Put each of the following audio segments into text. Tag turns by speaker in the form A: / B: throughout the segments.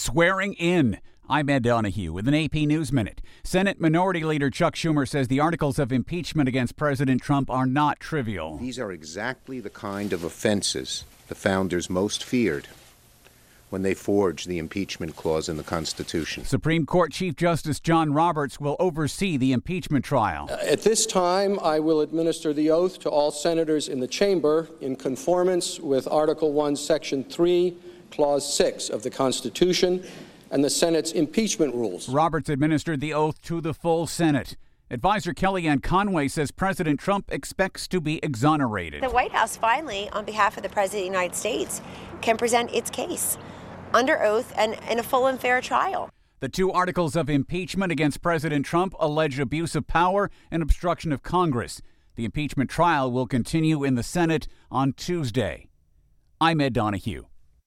A: swearing in. I'm Ed Donahue with an AP News Minute. Senate Minority Leader Chuck Schumer says the articles of impeachment against President Trump are not trivial.
B: These are exactly the kind of offenses the founders most feared when they forged the impeachment clause in the Constitution.
A: Supreme Court Chief Justice John Roberts will oversee the impeachment trial.
C: At this time, I will administer the oath to all senators in the chamber in conformance with Article 1, Section 3, Clause 6 of the Constitution and the Senate's impeachment rules.
A: Roberts administered the oath to the full Senate. Advisor Kellyanne Conway says President Trump expects to be exonerated.
D: The White House finally, on behalf of the President of the United States, can present its case under oath and in a full and fair trial.
A: The two articles of impeachment against President Trump allege abuse of power and obstruction of Congress. The impeachment trial will continue in the Senate on Tuesday. I'm Ed Donahue.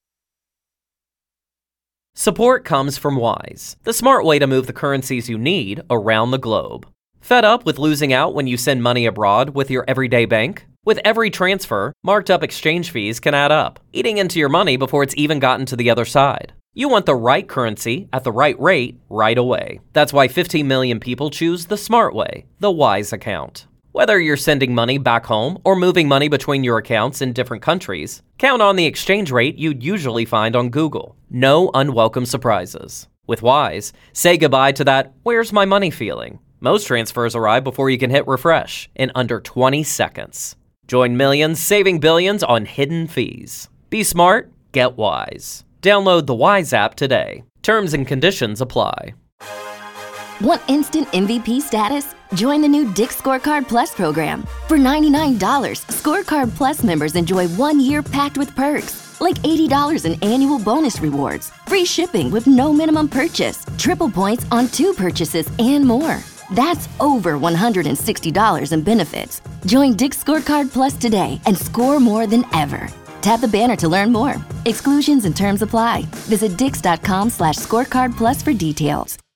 E: Support comes from Wise, the smart way to move the currencies you need around the globe. Fed up with losing out when you send money abroad with your everyday bank? With every transfer, marked up exchange fees can add up, eating into your money before it's even gotten to the other side. You want the right currency at the right rate right away. That's why 15 million people choose the smart way, the Wise account. Whether you're sending money back home or moving money between your accounts in different countries, count on the exchange rate you'd usually find on Google. No unwelcome surprises. With Wise, say goodbye to that "where's my money" feeling. Most transfers arrive before you can hit refresh in under 20 seconds. Join millions saving billions on hidden fees. Be smart, get Wise. Download the Wise app today. Terms and conditions apply.
F: Want instant MVP status? Join the new Dick's Scorecard Plus program. For $99, Scorecard Plus members enjoy 1 year packed with perks, like $80 in annual bonus rewards, free shipping with no minimum purchase, triple points on 2 purchases, and more. That's over $160 in benefits. Join Dick's Scorecard Plus today and score more than ever. Tap the banner to learn more. Exclusions and terms apply. Visit dix.com/scorecard plus for details.